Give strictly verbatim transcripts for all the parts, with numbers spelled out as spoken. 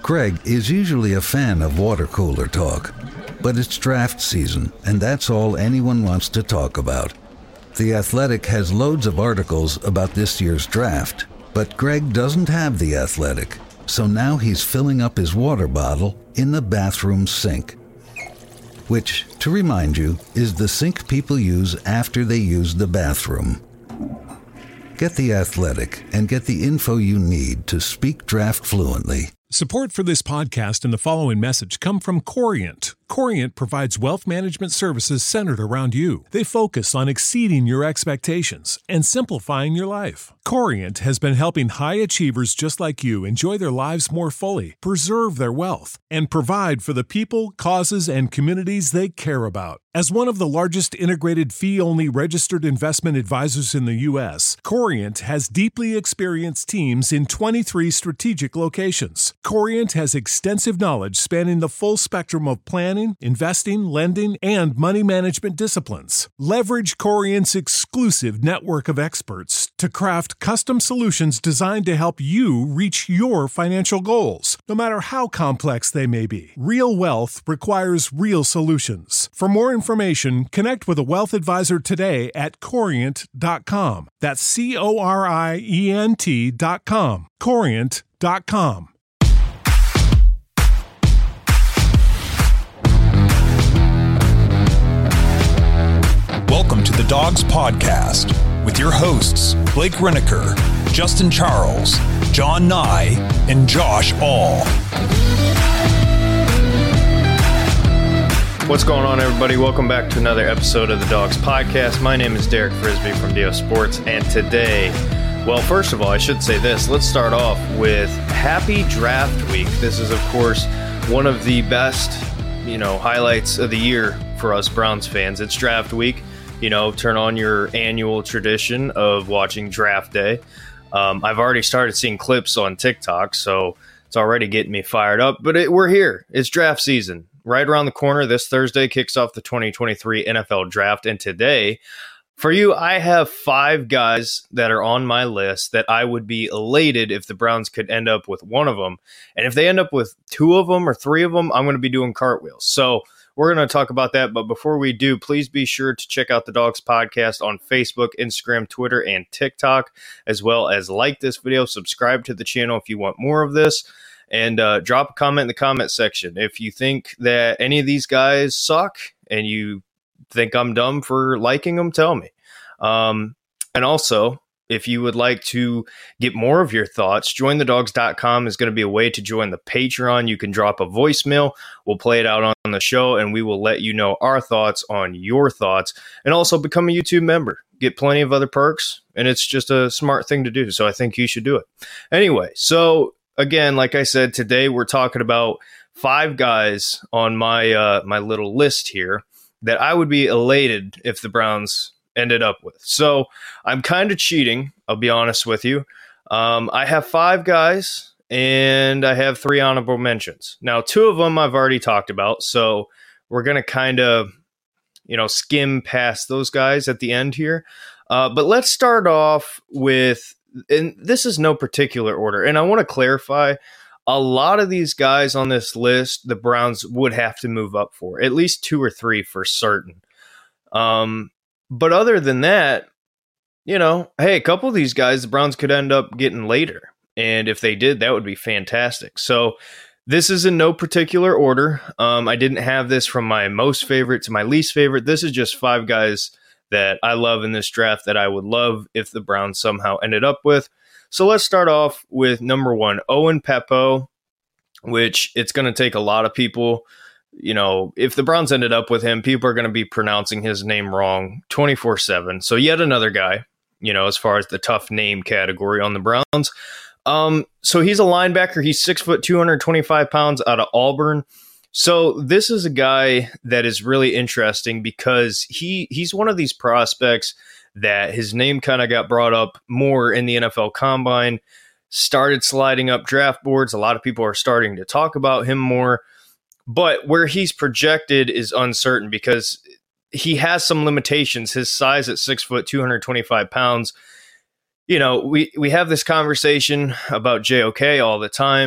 Greg is usually a fan of water cooler talk, but it's draft season, and that's all anyone wants to talk about. The Athletic has loads of articles about this year's draft, but Greg doesn't have The Athletic, so now he's filling up his water bottle in the bathroom sink, which, to remind you, is the sink people use after they use the bathroom. Get The Athletic and get the info you need to speak draft fluently. Support for this podcast and the following message come from Corient. Corient provides wealth management services centered around you. They focus on exceeding your expectations and simplifying your life. Corient has been helping high achievers just like you enjoy their lives more fully, preserve their wealth, and provide for the people, causes, and communities they care about. As one of the largest integrated fee-only registered investment advisors in the U S, Corient has deeply experienced teams in twenty-three strategic locations. Corient has extensive knowledge spanning the full spectrum of planning, investing, lending, and money management disciplines. Leverage Corient's exclusive network of experts to craft custom solutions designed to help you reach your financial goals, no matter how complex they may be. Real wealth requires real solutions. For more information, connect with a wealth advisor today at corient dot com. That's C O R I E N T dot com. corient dot com. Welcome to the Dogs Podcast with your hosts, Blake Renaker, Justin Charles, John Nye, and Josh All. What's going on, everybody? Welcome back to another episode of the Dogs Podcast. My name is Derek Frisbee from D O Sports, and today, well, first of all, I should say this. Let's start off with Happy Draft Week. This is, of course, one of the best, you know, highlights of the year for us Browns fans. It's Draft Week. You know, turn on your annual tradition of watching Draft Day. Um, I've already started seeing clips on TikTok, so it's already getting me fired up. But it, we're here. It's draft season. Right around the corner, this Thursday kicks off the twenty twenty-three N F L Draft. And today, for you, I have five guys that are on my list that I would be elated if the Browns could end up with one of them. And if they end up with two of them or three of them, I'm going to be doing cartwheels. So we're going to talk about that, but before we do, please be sure to check out the Dogs Podcast on Facebook, Instagram, Twitter, and TikTok, as well as like this video, subscribe to the channel if you want more of this, and uh, drop a comment in the comment section. If you think that any of these guys suck and you think I'm dumb for liking them, tell me. Um, and also, if you would like to get more of your thoughts, join the dogs dot com is going to be a way to join the Patreon. You can drop a voicemail. We'll play it out on the show, and we will let you know our thoughts on your thoughts. And also become a YouTube member. Get plenty of other perks, and it's just a smart thing to do. So I think you should do it. Anyway, so again, like I said, today we're talking about five guys on my uh, my little list here that I would be elated if the Browns ended up with. So I'm kind of cheating, I'll be honest with you. Um, I have five guys, and I have three honorable mentions. Now, two of them I've already talked about, so we're going to kind of, you know, skim past those guys at the end here. Uh, but let's start off with, and this is no particular order, and I want to clarify, a lot of these guys on this list, the Browns would have to move up for, at least two or three for certain. Um, But other than that, you know, hey, a couple of these guys, the Browns could end up getting later. And if they did, that would be fantastic. So this is in no particular order. Um, I didn't have this from my most favorite to my least favorite. This is just five guys that I love in this draft that I would love if the Browns somehow ended up with. So let's start off with number one, Owen Pappoe, which it's going to take a lot of people. You know, if the Browns ended up with him, people are going to be pronouncing his name wrong twenty-four seven. So yet another guy, you know, as far as the tough name category on the Browns. Um, so he's a linebacker. He's six foot, two hundred twenty-five pounds out of Auburn. So this is a guy that is really interesting because he he's one of these prospects that his name kind of got brought up more in the N F L Combine, started sliding up draft boards. A lot of people are starting to talk about him more. But where he's projected is uncertain because he has some limitations. His size at six foot, two hundred twenty-five pounds. You know, we, we have this conversation about J O K all the time.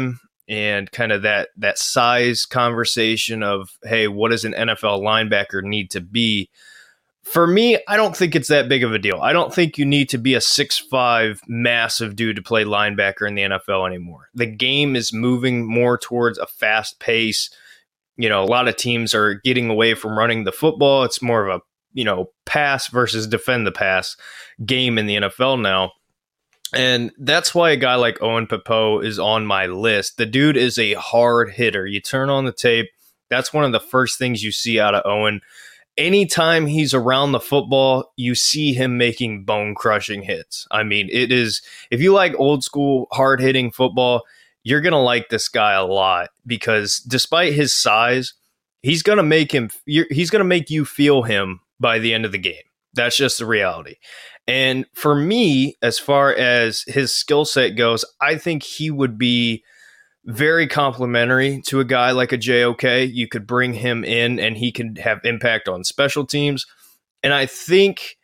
and kind of that that size conversation of, hey, what does an N F L linebacker need to be? For me, I don't think it's that big of a deal. I don't think you need to be a six five massive dude to play linebacker in the N F L anymore. The game is moving more towards a fast pace. You know, a lot of teams are getting away from running the football. It's more of a, you know, pass versus defend the pass game in the N F L now. And that's why a guy like Owen Pappoe is on my list. The dude is a hard hitter. You turn on the tape, that's one of the first things you see out of Owen. Anytime he's around the football, you see him making bone-crushing hits. I mean, it is, if you like old school, hard-hitting football, you're going to like this guy a lot, because despite his size, he's going to make him, he's going to make you feel him by the end of the game. That's just the reality. And for me, as far as his skill set goes, I think he would be very complimentary to a guy like a J O K. You could bring him in and he could have impact on special teams. And I think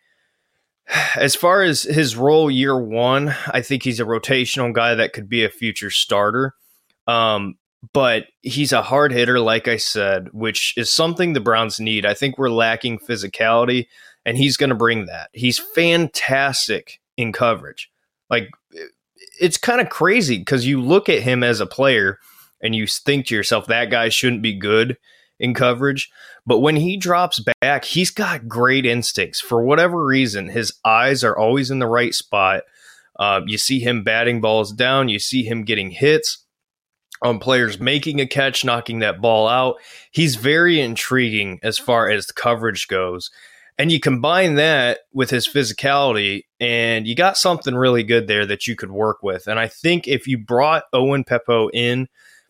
as far as his role year one, I think he's a rotational guy that could be a future starter. Um, but he's a hard hitter, like I said, which is something the Browns need. I think we're lacking physicality, and he's going to bring that. He's fantastic in coverage. Like, it's kind of crazy because you look at him as a player and you think to yourself, that guy shouldn't be good in coverage. But when he drops back, he's got great instincts. For whatever reason, his eyes are always in the right spot. Uh, you see him batting balls down. You see him getting hits on players making a catch, knocking that ball out. He's very intriguing as far as the coverage goes. And you combine that with his physicality, and you got something really good there that you could work with. And I think if you brought Owen Pappoe in,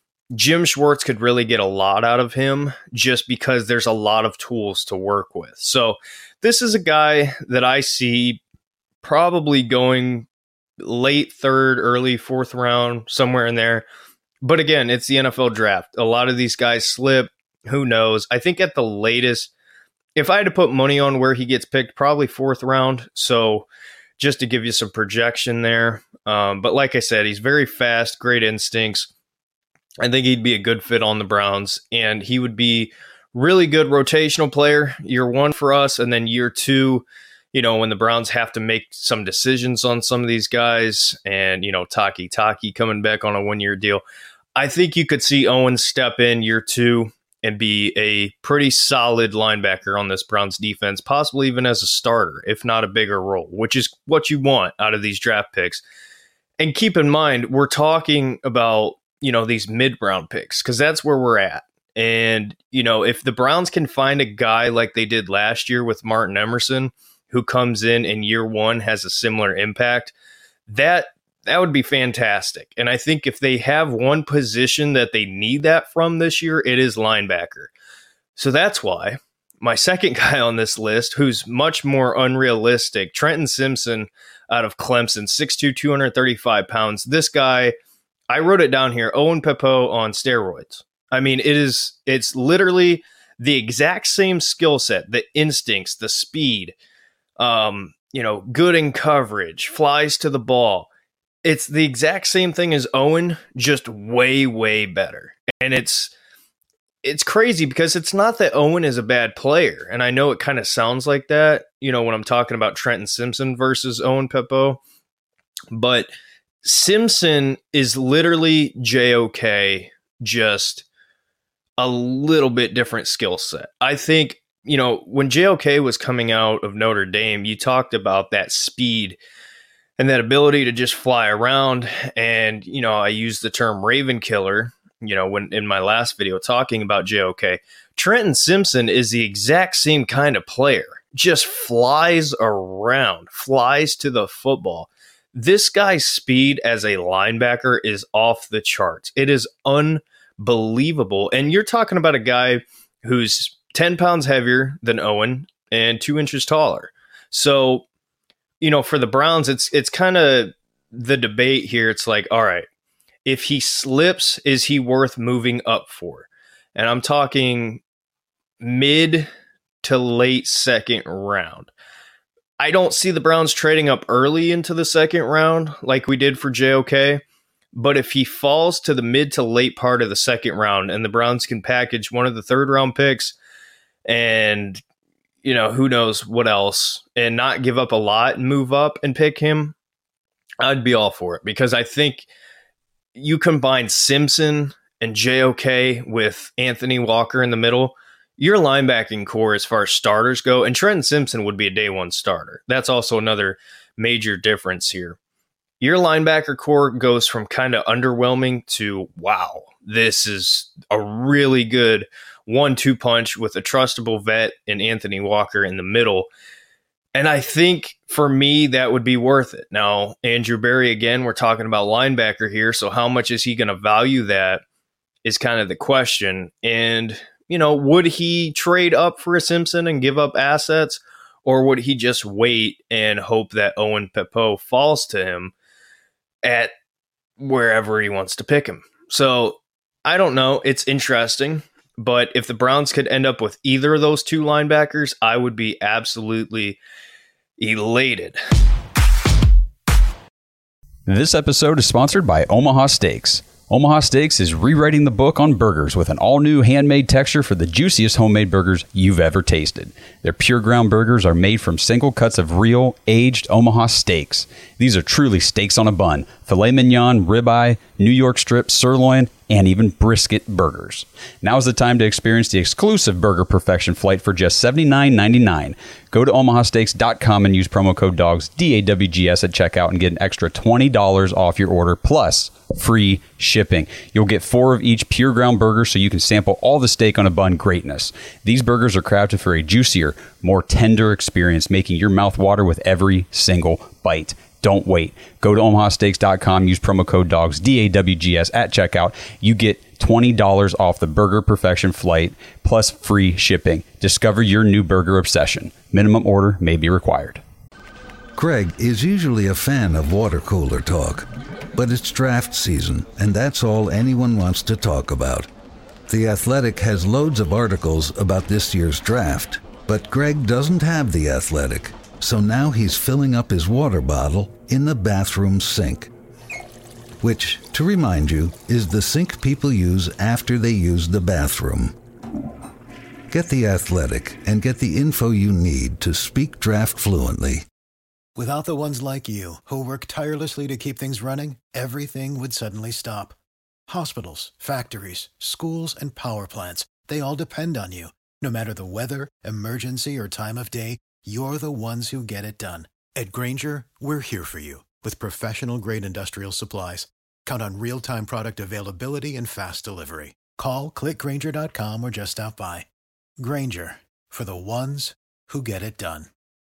Jim Schwartz could really get a lot out of him, just because there's a lot of tools to work with. So this is a guy that I see probably going late third, early fourth round, somewhere in there. But again, it's the N F L draft. A lot of these guys slip. Who knows? I think at the latest, if I had to put money on where he gets picked, probably fourth round. So just to give you some projection there. Um, but like I said, he's very fast, great instincts. I think he'd be a good fit on the Browns, and he would be really good rotational player year one for us. And then year two, you know, when the Browns have to make some decisions on some of these guys, and, you know, Taki Taki coming back on a one-year deal, I think you could see Owen step in year two and be a pretty solid linebacker on this Browns defense, possibly even as a starter, if not a bigger role, which is what you want out of these draft picks. And keep in mind, we're talking about, you know, these mid-round picks, because that's where we're at. And, you know, if the Browns can find a guy like they did last year with Martin Emerson, who comes in in year one, has a similar impact, that That would be fantastic. And I think if they have one position that they need that from this year, it is linebacker. So that's why my second guy on this list, who's much more unrealistic, Trenton Simpson out of Clemson, six two, two hundred thirty-five pounds. This guy, I wrote it down here, Owen Pappoe on steroids. I mean, it is, it's literally the exact same skill set, the instincts, the speed, um, you know, good in coverage, flies to the ball. It's the exact same thing as Owen, just way, way better. And it's it's crazy because it's not that Owen is a bad player. And I know it kind of sounds like that, you know, when I'm talking about Trenton Simpson versus Owen Pappoe. But Simpson is literally J O K, just a little bit different skill set. I think, you know, when J O K was coming out of Notre Dame, you talked about that speed and that ability to just fly around. And, you know, I used the term Raven Killer, you know, when in my last video talking about J O K. Trenton Simpson is the exact same kind of player, just flies around, flies to the football. This guy's speed as a linebacker is off the charts. It is unbelievable. And you're talking about a guy who's ten pounds heavier than Owen and two inches taller. So, you know, for the Browns, it's it's kind of the debate here. It's like, all right, if he slips, is he worth moving up for? And I'm talking mid to late second round. I don't see the Browns trading up early into the second round like we did for J O K. But if he falls to the mid to late part of the second round and the Browns can package one of the third round picks and, you know, who knows what else, and not give up a lot and move up and pick him, I'd be all for it, because I think you combine Simpson and J O K with Anthony Walker in the middle, your linebacking core as far as starters go, and Trenton Simpson would be a day one starter. That's also another major difference here. Your linebacker core goes from kind of underwhelming to, wow, this is a really good one two punch with a trustable vet in Anthony Walker in the middle. And I think for me, that would be worth it. Now, Andrew Berry, again, we're talking about linebacker here. So how much is he going to value that is kind of the question. And, you know, would he trade up for a Simpson and give up assets, or would he just wait and hope that Owen Pepo falls to him at wherever he wants to pick him? So I don't know. It's interesting. But if the Browns could end up with either of those two linebackers, I would be absolutely elated. This episode is sponsored by Omaha Steaks. Omaha Steaks is rewriting the book on burgers with an all-new handmade texture for the juiciest homemade burgers you've ever tasted. Their pure ground burgers are made from single cuts of real, aged Omaha steaks. These are truly steaks on a bun: filet mignon, ribeye, New York strip, sirloin, and even brisket burgers. Now is the time to experience the exclusive Burger Perfection flight for just seventy-nine ninety-nine. Go to omaha steaks dot com and use promo code DAWGS, D A W G S, at checkout and get an extra twenty dollars off your order, plus free shipping. You'll get four of each pure ground burger so you can sample all the steak on a bun greatness. These burgers are crafted for a juicier, more tender experience, making your mouth water with every single bite. Don't wait. Go to omaha steaks dot com, use promo code DAWGS, D A W G S, at checkout. You get twenty dollars off the Burger Perfection flight, plus free shipping. Discover your new burger obsession. Minimum order may be required. Greg is usually a fan of water cooler talk, but it's draft season, and that's all anyone wants to talk about. The Athletic has loads of articles about this year's draft, but Greg doesn't have The Athletic, so now he's filling up his water bottle in the bathroom sink. Which, to remind you, is the sink people use after they use the bathroom. Get The Athletic and get the info you need to speak draft fluently. Without the ones like you, who work tirelessly to keep things running, everything would suddenly stop. Hospitals, factories, schools, and power plants, they all depend on you. No matter the weather, emergency, or time of day, you're the ones who get it done. At Grainger, we're here for you with professional-grade industrial supplies. Count on real-time product availability and fast delivery. Call, click grainger dot com, or just stop by. Grainger, for the ones who get it done.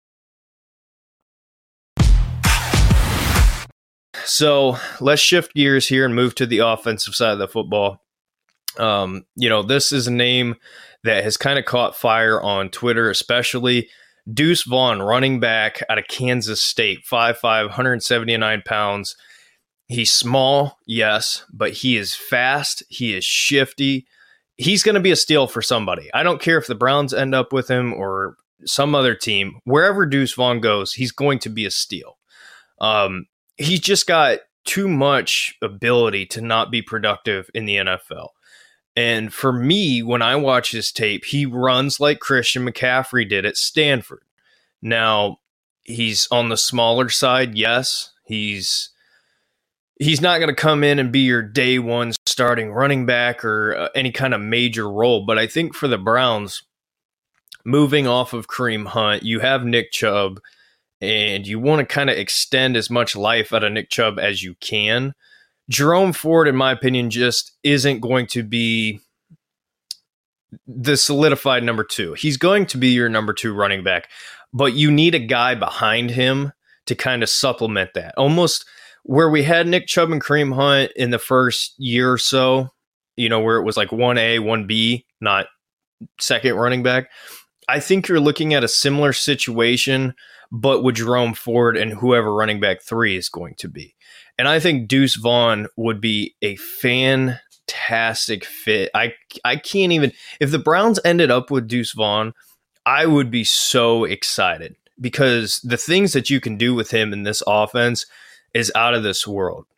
So let's shift gears here and move to the offensive side of the football. Um, you know, this is a name that has kind of caught fire on Twitter, especially Deuce Vaughn, running back out of Kansas State, five five, one hundred seventy-nine pounds. He's small, yes, but he is fast. He is shifty. He's going to be a steal for somebody. I don't care if the Browns end up with him or some other team. Wherever Deuce Vaughn goes, he's going to be a steal. Um, he's just got too much ability to not be productive in the N F L. And for me, when I watch his tape, he runs like Christian McCaffrey did at Stanford. Now, he's on the smaller side, yes. He's he's not going to come in and be your day one starting running back or uh, any kind of major role. But I think for the Browns, moving off of Kareem Hunt, you have Nick Chubb, and you want to kind of extend as much life out of Nick Chubb as you can. Jerome Ford, in my opinion, just isn't going to be the solidified number two. He's going to be your number two running back, but you need a guy behind him to kind of supplement that. Almost where we had Nick Chubb and Kareem Hunt in the first year or so, you know, where it was like one A, one B, not second running back. I think you're looking at a similar situation, but with Jerome Ford and whoever running back three is going to be. And I think Deuce Vaughn would be a fantastic fit. I I can't even, if the Browns ended up with Deuce Vaughn, I would be so excited because the things that you can do with him in this offense is out of this world.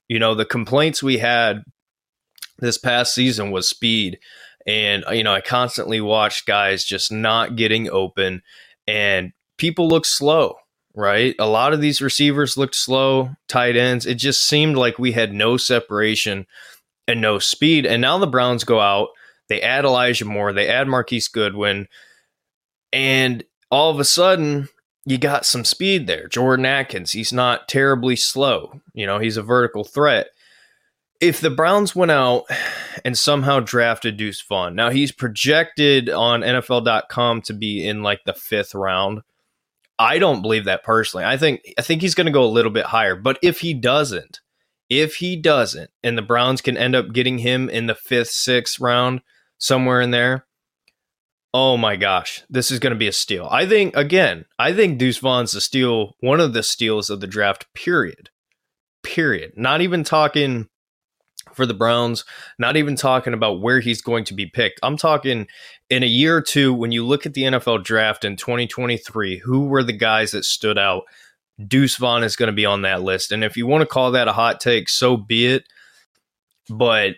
You know, the complaints we had this past season was speed. And, you know, I constantly watched guys just not getting open, and people look slow, right? A lot of these receivers looked slow, tight ends. It just seemed like we had no separation and no speed. And now the Browns go out, they add Elijah Moore, they add Marquise Goodwin, and all of a sudden you got some speed there. Jordan Atkins, he's not terribly slow. You know, he's a vertical threat. If the Browns went out and somehow drafted Deuce Vaughn, now he's projected on N F L dot com to be in like the fifth round. I don't believe that personally. I think I think he's going to go a little bit higher. But if he doesn't, if he doesn't, and the Browns can end up getting him in the fifth, sixth round, somewhere in there, oh my gosh, this is going to be a steal. I think, again, I think Deuce Vaughn's the steal, one of the steals of the draft, period. Period. Not even talking for the Browns, not even talking about where he's going to be picked. I'm talking in a year or two, when you look at the N F L draft in twenty twenty-three, who were the guys that stood out? Deuce Vaughn is going to be on that list. And if you want to call that a hot take, so be it. But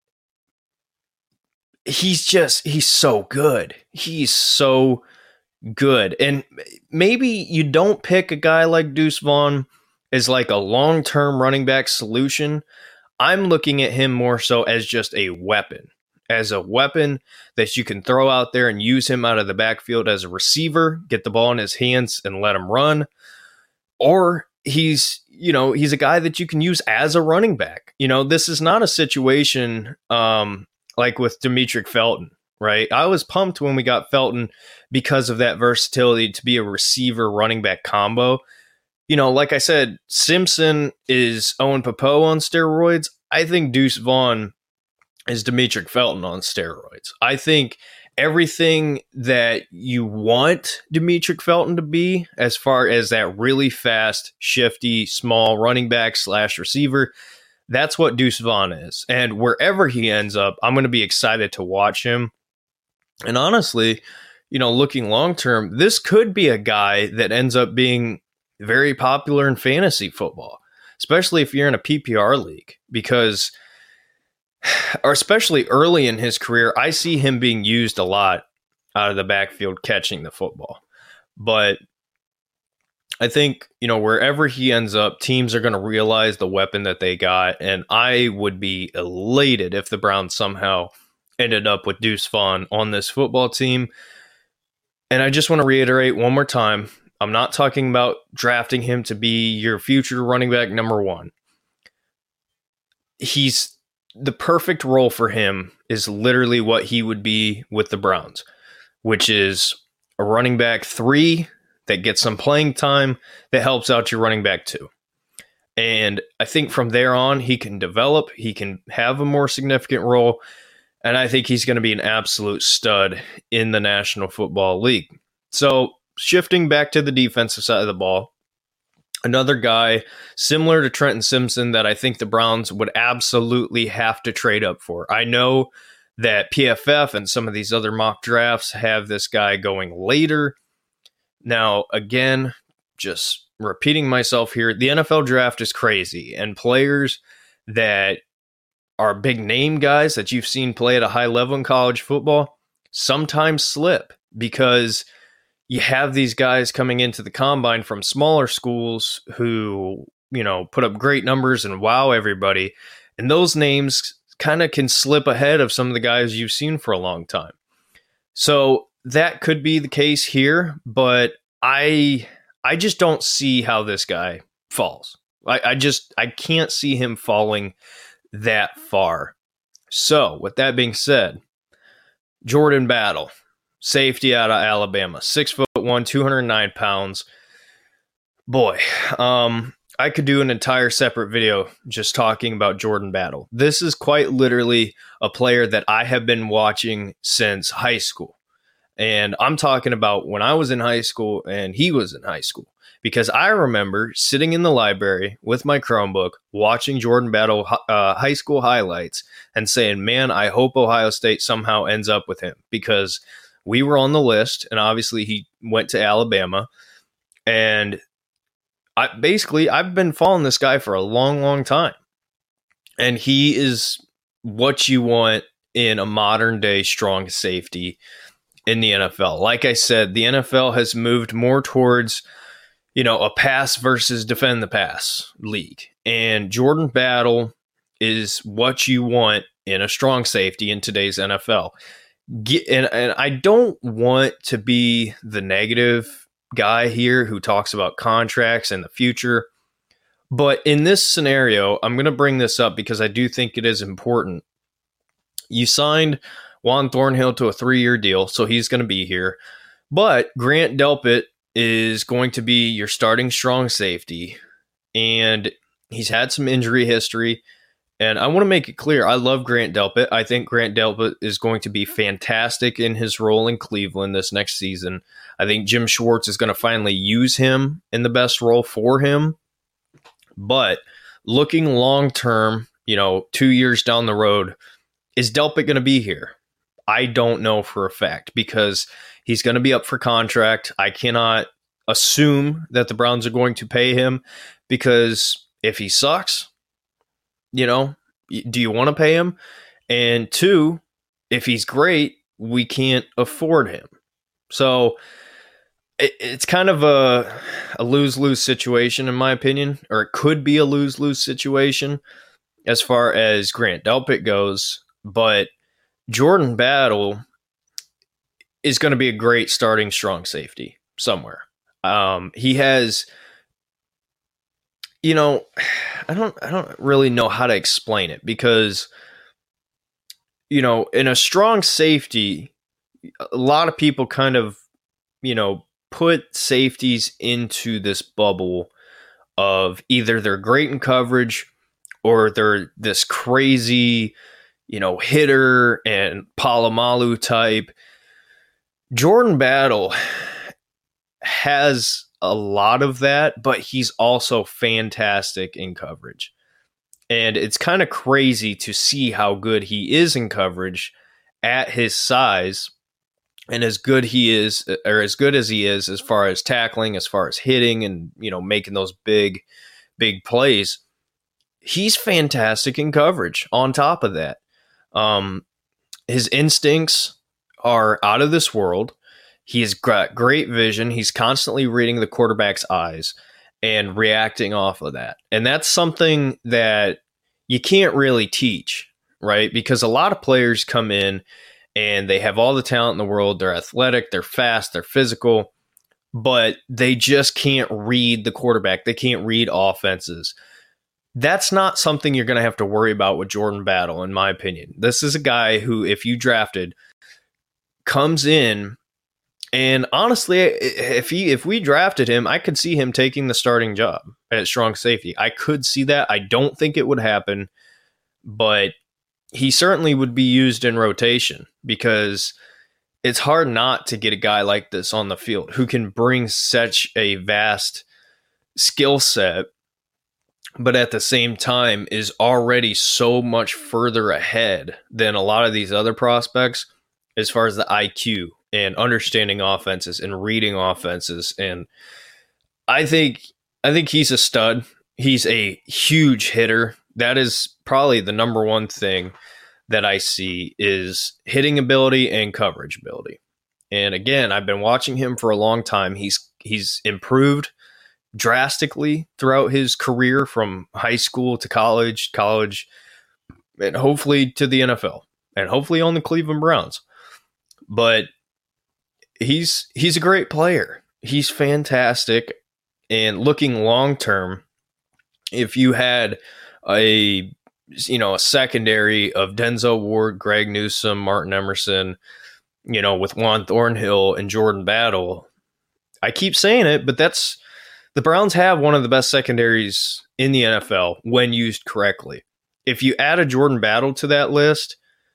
he's just, he's so good. He's so good. And maybe you don't pick a guy like Deuce Vaughn as like a long-term running back solution. I'm looking at him more so as just a weapon, as a weapon that you can throw out there and use him out of the backfield as a receiver, get the ball in his hands and let him run. Or he's, you know, he's a guy that you can use as a running back. You know, this is not a situation um, like with Demetric Felton, right? I was pumped when we got Felton because of that versatility to be a receiver running back combo. You know, like I said, Simpson is Owen Popo on steroids. I think Deuce Vaughn is Demetric Felton on steroids. I think everything that you want Demetric Felton to be, as far as that really fast, shifty, small running back slash receiver, that's what Deuce Vaughn is. And wherever he ends up, I'm going to be excited to watch him. And honestly, you know, looking long term, this could be a guy that ends up being very popular in fantasy football, especially if you're in a P P R league, because, or especially early in his career, I see him being used a lot out of the backfield catching the football. But I think, you know, wherever he ends up, teams are going to realize the weapon that they got. And I would be elated if the Browns somehow ended up with Deuce Vaughn on this football team. And I just want to reiterate one more time, I'm not talking about drafting him to be your future running back number one. He's the perfect role for him is literally what he would be with the Browns, which is a running back three that gets some playing time that helps out your running back two. And I think from there on, he can develop, he can have a more significant role, and I think he's going to be an absolute stud in the National Football League. So, shifting back to the defensive side of the ball, another guy similar to Trenton Simpson that I think the Browns would absolutely have to trade up for. I know that P F F and some of these other mock drafts have this guy going later. Now, again, just repeating myself here, the N F L draft is crazy, and players that are big name guys that you've seen play at a high level in college football sometimes slip because you have these guys coming into the combine from smaller schools who, you know, put up great numbers and wow everybody. And those names kind of can slip ahead of some of the guys you've seen for a long time. So that could be the case here, but I I just don't see how this guy falls. I, I just I can't see him falling that far. So with that being said, Jordan Battle, safety out of Alabama, six foot one, two hundred nine pounds. Boy, um, I could do an entire separate video just talking about Jordan Battle. This is quite literally a player that I have been watching since high school. And I'm talking about when I was in high school and he was in high school. Because I remember sitting in the library with my Chromebook, watching Jordan Battle uh, high school highlights and saying, man, I hope Ohio State somehow ends up with him. Because we were on the list, and obviously he went to Alabama. And I basically, I've been following this guy for a long, long time. And he is what you want in a modern day strong safety in the N F L. Like I said, the N F L has moved more towards, you know, a pass versus defend the pass league. And Jordan Battle is what you want in a strong safety in today's N F L. Get, and, and I don't want to be the negative guy here who talks about contracts and the future. But in this scenario, I'm going to bring this up because I do think it is important. You signed Juan Thornhill to a three-year deal, so he's going to be here. But Grant Delpit is going to be your starting strong safety, and he's had some injury history. And I want to make it clear, I love Grant Delpit. I think Grant Delpit is going to be fantastic in his role in Cleveland this next season. I think Jim Schwartz is going to finally use him in the best role for him. But looking long-term, you know, two years down the road, is Delpit going to be here? I don't know for a fact because he's going to be up for contract. I cannot assume that the Browns are going to pay him because if he sucks, you know, do you want to pay him? And two, if he's great, we can't afford him. So it, it's kind of a, a lose-lose situation, in my opinion, or it could be a lose-lose situation as far as Grant Delpit goes. But Jordan Battle is going to be a great starting strong safety somewhere. Um, he has, you know, I don't, I don't really know how to explain it because, you know, in a strong safety, a lot of people kind of, you know, put safeties into this bubble of either they're great in coverage or they're this crazy, you know, hitter and Palomalu type. Jordan Battle has a lot of that, but he's also fantastic in coverage. And it's kind of crazy to see how good he is in coverage at his size and as good he is, or as good as he is as far as tackling, as far as hitting and, you know, making those big, big plays. He's fantastic in coverage on top of that. Um, his instincts are out of this world. He's got great vision. He's constantly reading the quarterback's eyes and reacting off of that. And that's something that you can't really teach, right? Because a lot of players come in and they have all the talent in the world. They're athletic, they're fast, they're physical, but they just can't read the quarterback. They can't read offenses. That's not something you're going to have to worry about with Jordan Battle, in my opinion. This is a guy who, if you drafted, comes in, and honestly, if he if we drafted him, I could see him taking the starting job at strong safety. I could see that. I don't think it would happen, but he certainly would be used in rotation because it's hard not to get a guy like this on the field who can bring such a vast skill set, but at the same time is already so much further ahead than a lot of these other prospects as far as the I Q and understanding offenses and reading offenses. And I think I think he's a stud. He's a huge hitter. That is probably the number one thing that I see is hitting ability and coverage ability. And again, I've been watching him for a long time. He's he's improved drastically throughout his career from high school to college, college, and hopefully to the N F L and hopefully on the Cleveland Browns. But he's he's a great player. He's fantastic. And looking long term, if you had a you know a secondary of Denzel Ward, Greg Newsome, Martin Emerson, you know, with Juan Thornhill and Jordan Battle, I keep saying it, but that's the Browns have one of the best secondaries in the N F L when used correctly. If you add a Jordan Battle to that list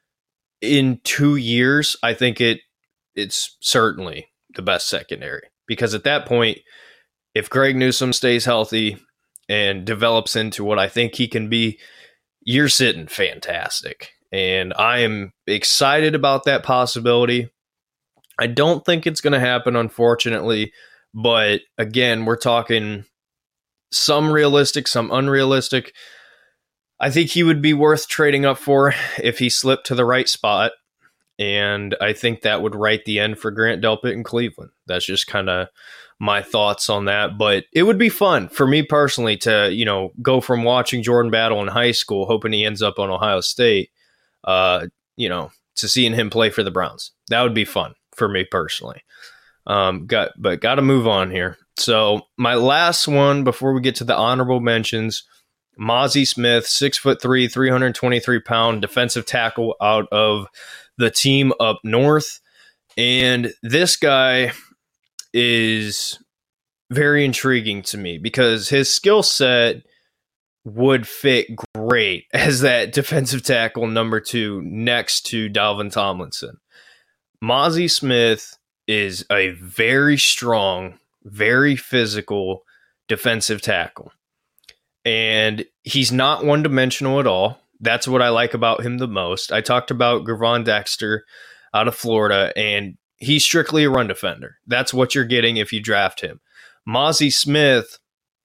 in two years, I think it it's certainly the best secondary. Because at that point, if Greg Newsome stays healthy and develops into what I think he can be, you're sitting fantastic. And I am excited about that possibility. I don't think it's going to happen, unfortunately. But again, we're talking some realistic, some unrealistic. I think he would be worth trading up for if he slipped to the right spot. And I think that would write the end for Grant Delpit in Cleveland. That's just kind of my thoughts on that. But it would be fun for me personally to, you know, go from watching Jordan Battle in high school, hoping he ends up on Ohio State, uh, you know, to seeing him play for the Browns. That would be fun for me personally. Um, got but got to move on here. So my last one before we get to the honorable mentions, Mazi Smith, six foot three, three hundred twenty-three pound defensive tackle out of the team up north. And this guy is very intriguing to me because his skill set would fit great as that defensive tackle number two next to Dalvin Tomlinson. Mazi Smith is a very strong, very physical defensive tackle. And he's not one-dimensional at all. That's what I like about him the most. I talked about Gervon Dexter out of Florida, and he's strictly a run defender. That's what you're getting if you draft him. Mazi Smith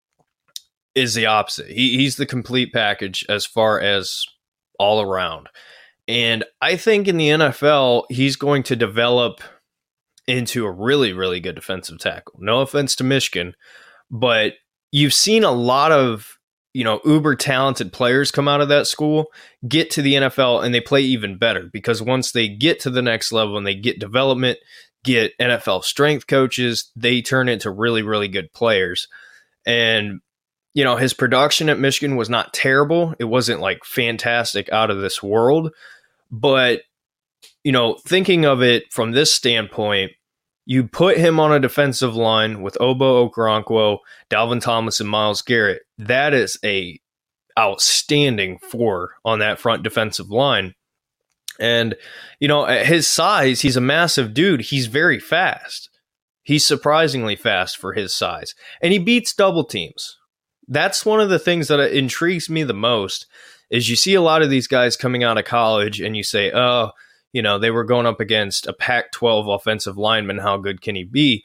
is the opposite. He, he's the complete package as far as all around. And I think in the N F L, he's going to develop into a really, really good defensive tackle. No offense to Michigan, but you've seen a lot of, you know, uber talented players come out of that school, get to the N F L, and they play even better because once they get to the next level and they get development, get N F L strength coaches, they turn into really, really good players. And, you know, his production at Michigan was not terrible. It wasn't like fantastic out of this world. But, you know, thinking of it from this standpoint, you put him on a defensive line with Obo Okoronkwo, Dalvin Tomlinson, Myles Garrett. That is a outstanding four on that front defensive line. And, you know, at his size, he's a massive dude. He's very fast. He's surprisingly fast for his size. And he beats double teams. That's one of the things that intrigues me the most is you see a lot of these guys coming out of college and you say, oh, you know, they were going up against a Pac twelve offensive lineman. How good can he be?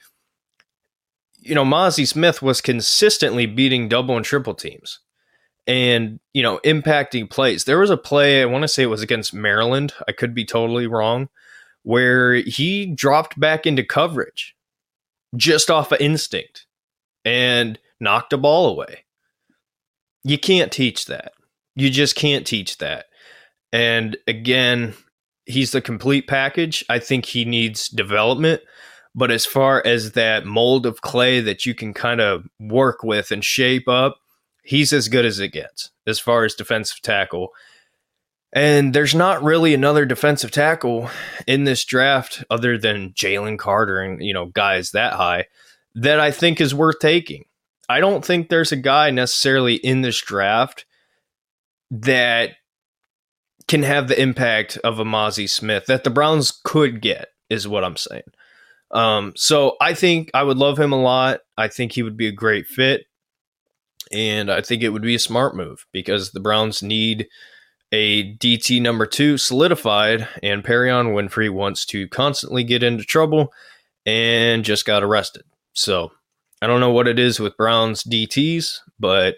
You know, Mazi Smith was consistently beating double and triple teams and, you know, impacting plays. There was a play, I want to say it was against Maryland. I could be totally wrong, where he dropped back into coverage just off of instinct and knocked a ball away. You can't teach that. You just can't teach that. And again, he's the complete package. I think he needs development. But as far as that mold of clay that you can kind of work with and shape up, he's as good as it gets as far as defensive tackle. And there's not really another defensive tackle in this draft other than Jalen Carter and, you know, guys that high that I think is worth taking. I don't think there's a guy necessarily in this draft that can have the impact of a Mazi Smith that the Browns could get, is what I'm saying. Um, so I think I would love him a lot. I think he would be a great fit. And I think it would be a smart move because the Browns need a D T number two solidified, and Perion Winfrey wants to constantly get into trouble and just got arrested. So I don't know what it is with Browns D Ts, but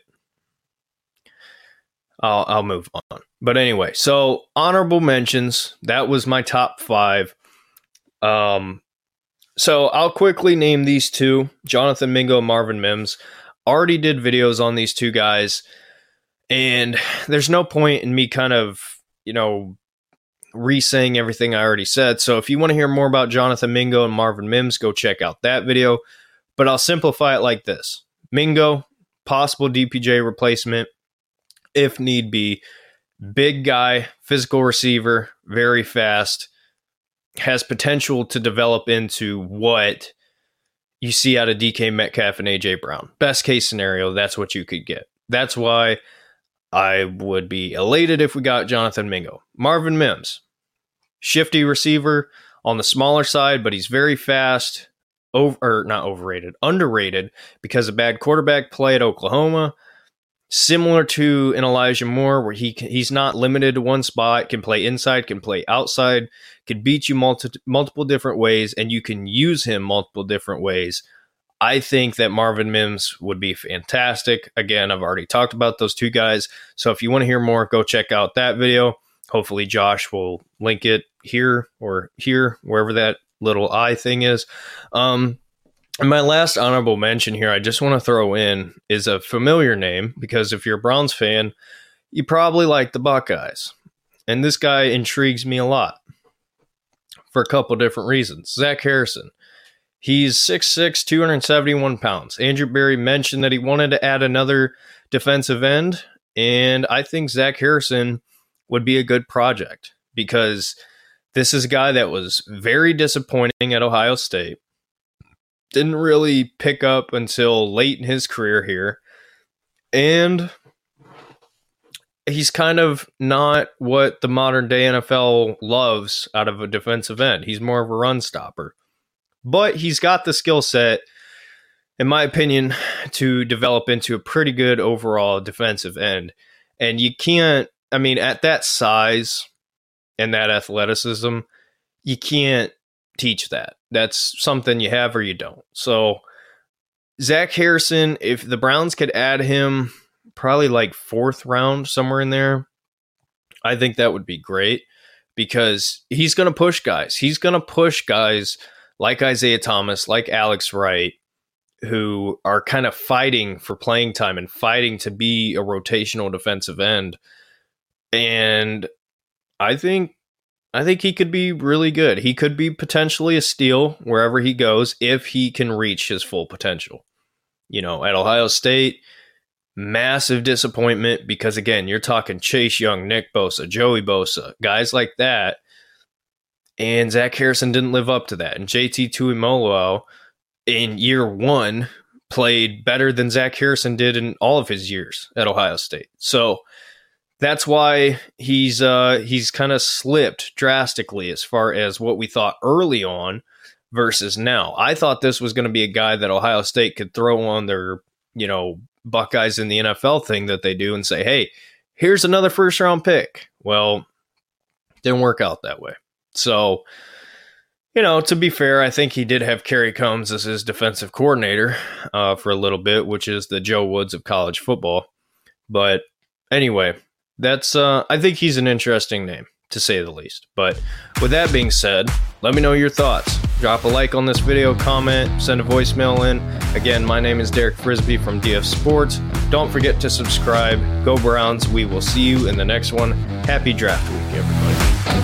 I'll, I'll move on. But anyway, so honorable mentions. That was my top five. Um, so I'll quickly name these two, Jonathan Mingo and Marvin Mims. Already did videos on these two guys, and there's no point in me kind of, you know, re-saying everything I already said. So if you want to hear more about Jonathan Mingo and Marvin Mims, go check out that video. But I'll simplify it like this. Mingo, possible D P J replacement, if need be. Big guy, physical receiver, very fast, has potential to develop into what you see out of D K Metcalf and A J Brown. Best case scenario, that's what you could get. That's why I would be elated if we got Jonathan Mingo. Marvin Mims, shifty receiver on the smaller side, but he's very fast, over, or not overrated, underrated because of bad quarterback play at Oklahoma. Similar to an Elijah Moore, where he he's not limited to one spot, can play inside, can play outside, can beat you multi, multiple different ways, and you can use him multiple different ways. I think that Marvin Mims would be fantastic. Again, I've already talked about those two guys. So if you want to hear more, go check out that video. Hopefully Josh will link it here or here, wherever that little eye thing is. Um, and my last honorable mention here, I just want to throw in, is a familiar name, because if you're a Browns fan, you probably like the Buckeyes. And this guy intrigues me a lot for a couple different reasons. Zach Harrison. He's six six, two hundred seventy-one pounds. Andrew Berry mentioned that he wanted to add another defensive end, and I think Zach Harrison would be a good project, because this is a guy that was very disappointing at Ohio State. Didn't really pick up until late in his career here, and he's kind of not what the modern day N F L loves out of a defensive end. He's more of a run stopper. But he's got the skill set, in my opinion, to develop into a pretty good overall defensive end. And you can't, I mean, at that size and that athleticism, you can't teach that. That's something you have or you don't. So Zach Harrison, if the Browns could add him probably like fourth round, somewhere in there, I think that would be great, because he's going to push guys. He's going to push guys like Isaiah Thomas, like Alex Wright, who are kind of fighting for playing time and fighting to be a rotational defensive end. And I think I think he could be really good. He could be potentially a steal wherever he goes if he can reach his full potential. You know, at Ohio State, massive disappointment, because, again, you're talking Chase Young, Nick Bosa, Joey Bosa, guys like that. And Zach Harrison didn't live up to that. And J T Tuimoloau in year one played better than Zach Harrison did in all of his years at Ohio State. So that's why he's uh, he's kind of slipped drastically as far as what we thought early on versus now. I thought this was going to be a guy that Ohio State could throw on their, you know, Buckeyes in the N F L thing that they do and say, hey, here's another first round pick. Well, didn't work out that way. So, you know, to be fair, I think he did have Kerry Combs as his defensive coordinator uh, for a little bit, which is the Joe Woods of college football. But anyway, that's uh, I think he's an interesting name, to say the least. But with that being said, let me know your thoughts. Drop a like on this video, comment, send a voicemail in. Again, my name is Derek Frisbee from D F Sports. Don't forget to subscribe. Go Browns. We will see you in the next one. Happy draft week, everybody.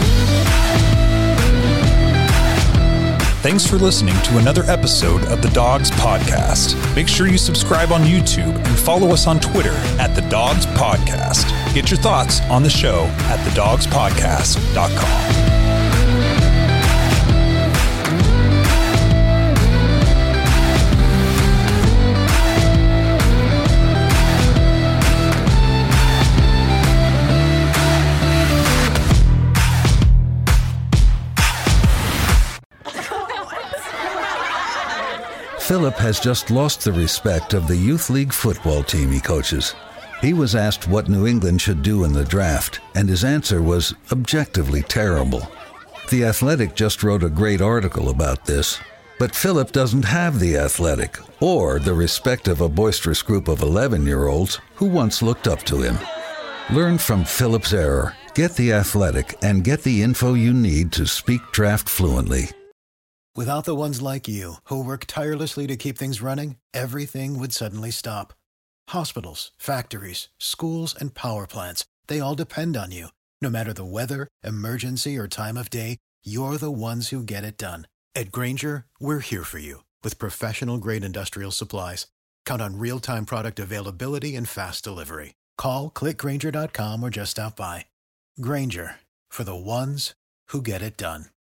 Thanks for listening to another episode of the Dogs Podcast. Make sure you subscribe on YouTube and follow us on Twitter at the Dogs Podcast. Get your thoughts on the show at the dogs podcast dot com. Philip has just lost the respect of the youth league football team he coaches. He was asked what New England should do in the draft, and his answer was objectively terrible. The Athletic just wrote a great article about this, but Philip doesn't have the Athletic or the respect of a boisterous group of eleven-year-olds who once looked up to him. Learn from Philip's error, get the Athletic, and get the info you need to speak draft fluently. Without the ones like you, who work tirelessly to keep things running, everything would suddenly stop. Hospitals, factories, schools, and power plants, they all depend on you. No matter the weather, emergency, or time of day, you're the ones who get it done. At Grainger, we're here for you with professional-grade industrial supplies. Count on real-time product availability and fast delivery. Call, click Grainger dot com, or just stop by. Grainger, for the ones who get it done.